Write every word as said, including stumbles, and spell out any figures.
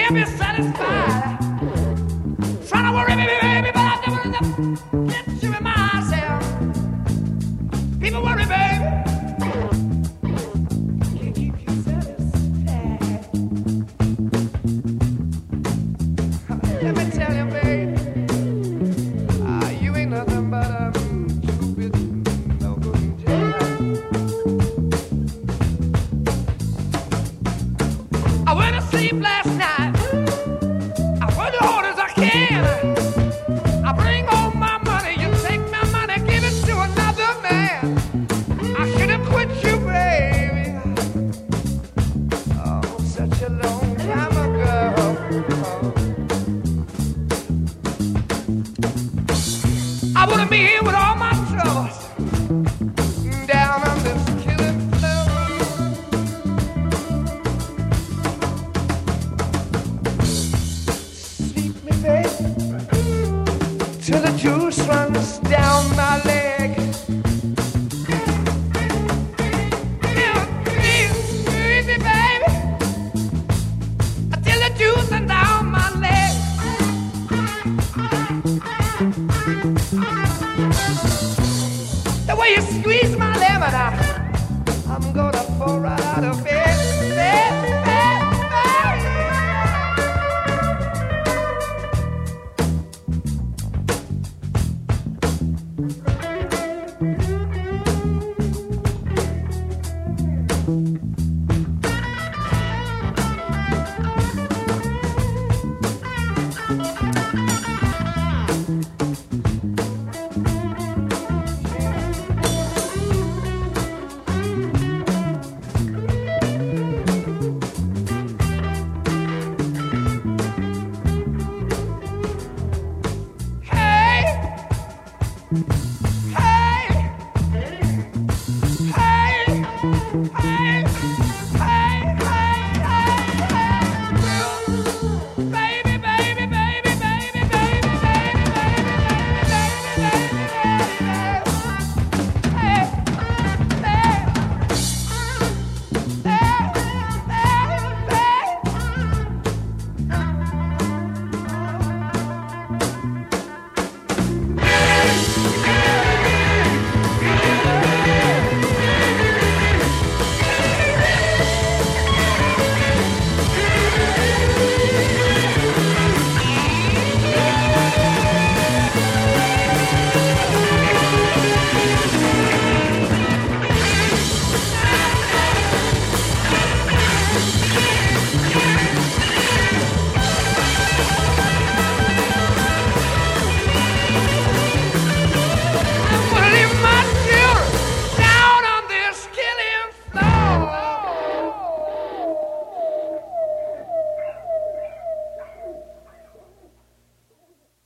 can't be satisfied. Trying to worry me, baby, but I never enough get you in myself. People worry, baby. Can't keep you satisfied. Let me tell you, baby, uh, you ain't nothing but a stupid, no good job. I went to sleep last night. I work as hard as I can. I bring home my money. You take my money, give it to another man. I should have quit you, baby. Oh, such a long time ago. I wouldn't be here with all my troubles down on this killing floor. Sleep me, baby, till the juice runs down my leg.